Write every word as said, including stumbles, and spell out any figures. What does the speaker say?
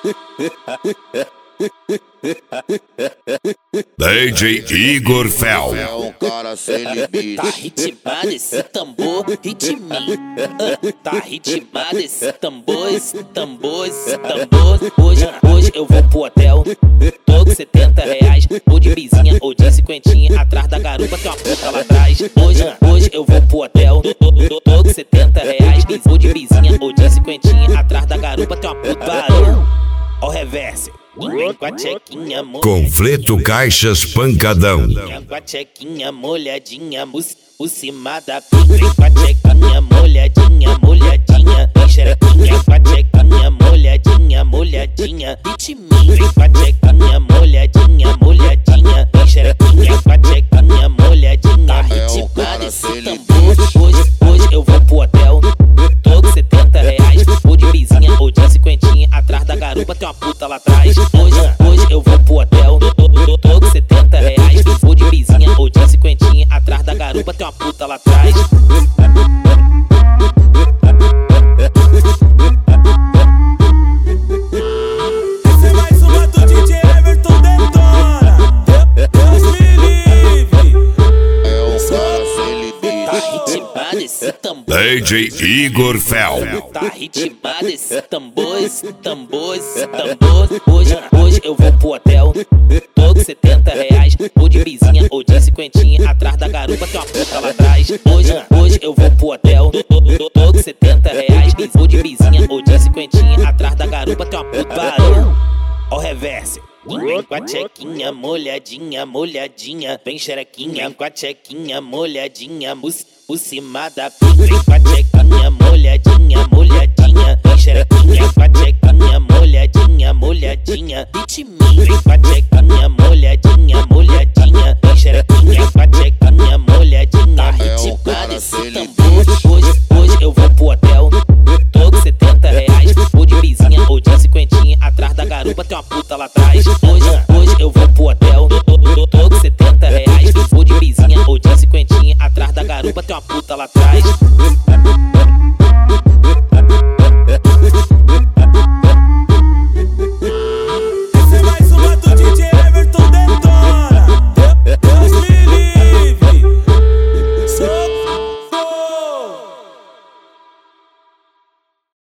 D J Igor Fel. É um cara sem limite. Tá ritmado esse tambor, ritminho. Uh, tá ritmado esse tambor, esse tambor, esse tambor. Hoje, hoje eu vou pro hotel, tô com setenta reais. Ou de bizinha ou de cinquentinha. Atrás da garupa tem uma puta lá atrás. Hoje, hoje eu vou pro hotel, tô, tô, tô com setenta reais. Ou de bizinha ou de cinquentinha. Atrás da garupa tem uma puta. Barulho, ó o reverso. Vem com a tchequinha molhadinha. Conflito Caixas Pancadão. Vem com a tchequinha molhadinha, por cima da pica. Vem com a tchequinha molhadinha, molhadinha. Vem xerequinha com a tchequinha molhadinha, molhadinha. Ritminho. Vem com a tchequinha molhadinha, molhadinha. Vem xerequinha com a tchequinha molhadinha. Tá ritmado esse tambor. Hoje, hoje eu vou pro hotel, tô com setenta reais. Ou de bizinha ou de cinquentinha. Atrás da garupa tem uma puta lá atrás. Hoje, hoje eu vou pro hotel, tô, tô, tô com setenta reais. Ou de bizinha ou de cinquentinha. Atrás da garupa tem uma puta lá atrás. Esse é mais uma do D J Everton Detona. Deus me livre. É um cara sem limite. Tá ritmado esse tambor. D J Igor Fel. Tá ritmado esse tambor, esse tambor, esse tambor. Hoje, hoje eu vou pro hotel, tô com setenta reais. Ou de bizinha ou de cinquentinha. Atrás da garupa tem uma puta lá atrás. Hoje, hoje eu vou pro hotel, tô, tô, tô com setenta reais. Ou de bizinha ou de cinquentinha. Atrás da garupa tem uma puta. Barulho, ó o reverso. Vem com a tchequinha molhadinha, molhadinha. Vem xerequinha com a tchequinha molhadinha, por cima da pica. Vem com a tchequinha molhadinha, molhadinha. Vem xerequinha com a tchequinha molhadinha, molhadinha. Ritminho. Vem com a tchequinha